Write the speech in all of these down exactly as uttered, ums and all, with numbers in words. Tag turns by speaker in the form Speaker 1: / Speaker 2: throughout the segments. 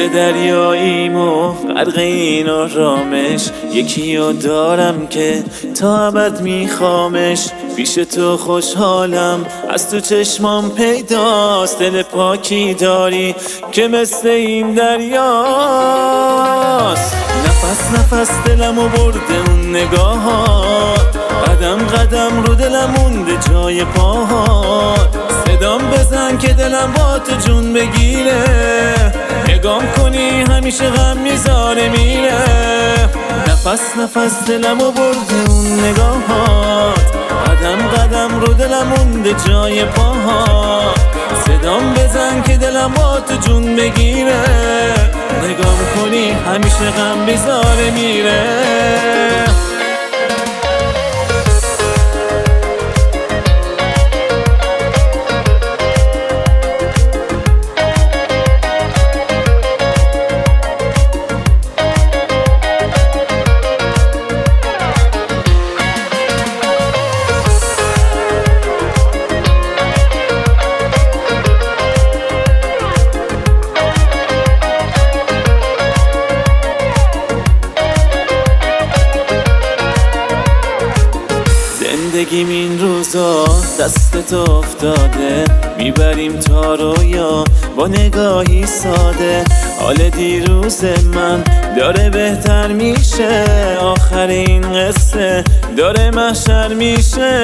Speaker 1: مثل دریاییم و غرق این آرامش، یکیو دارم که تا ابد میخوامش. پیش تو خوشحالم، از تو چشمام پیداست، دل پاکی داری که مثل این دریاست. نفس نفس دلمو برده اون نگاهات، قدم قدم رو دلم مونده جای پاهات. صدام بزن که دلم با تو جون بگیره، نگام کنی همیشه غم میذاره میره. نفس نفس دلمو برده اون نگاهات، قدم قدم رو دلم مونده جای پاهات. صدام بزن که دلم با تو جون بگیره، نگام کنی همیشه غم بیزاره میره. زندگیم این روزا دستت افتاده، میبریم تا رویا با نگاهی ساده. حال دیروز من داره بهتر میشه، آخر این قصه داره محشر میشه.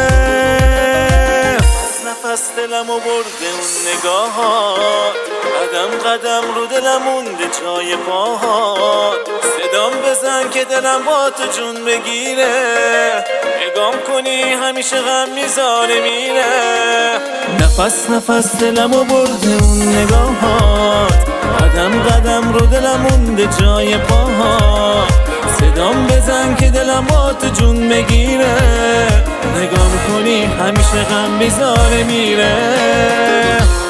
Speaker 1: نفس دلمو برده اون نگاهات، قدم قدم رو دلم مونده جای پاهات. صدام بزن که دلم با تو جون بگیره، نگام کنی همیشه غم میذاره میره. نفس نفس دلمو برده اون نگاهات، قدم قدم رو دلم مونده جای پاهات. صدام بزن که دلم با تو جون بگیره، نگام کنی همیشه غم بیزاره میره.